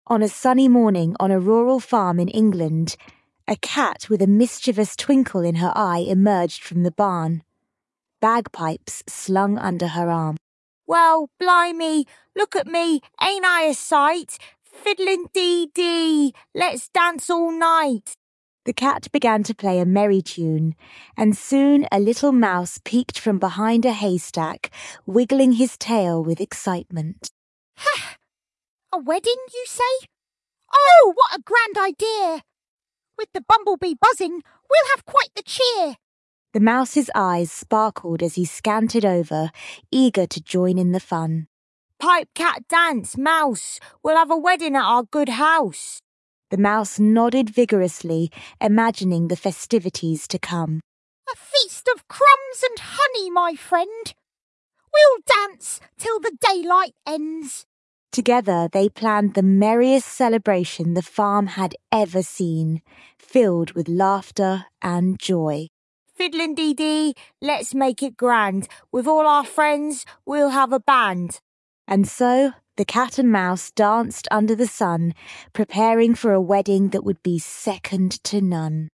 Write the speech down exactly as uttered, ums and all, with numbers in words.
On a sunny morning on a rural farm in England, a cat with a mischievous twinkle in her eye emerged from the barn, bagpipes slung under her arm. "Well, blimey, look at me, ain't I a sight? Fiddlin' let's dance all night." The cat began to play a merry tune, and soon a little mouse peeked from behind a haystack, wiggling his tail with excitement. "Ha! A wedding, you say? Oh, what a grand idea! With the bumblebee buzzing, we'll have quite the cheer." The mouse's eyes sparkled as he scanted over, eager to join in the fun. "Pipe, cat, dance, mouse, we'll have a wedding at our good house." The mouse nodded vigorously, imagining the festivities to come. "A feast of crumbs and honey, my friend. We'll dance till the daylight ends." Together they planned the merriest celebration the farm had ever seen, filled with laughter and joy. "Fiddlin' dee dee, let's make it grand. With all our friends, we'll have a band." And so the cat and mouse danced under the sun, preparing for a wedding that would be second to none.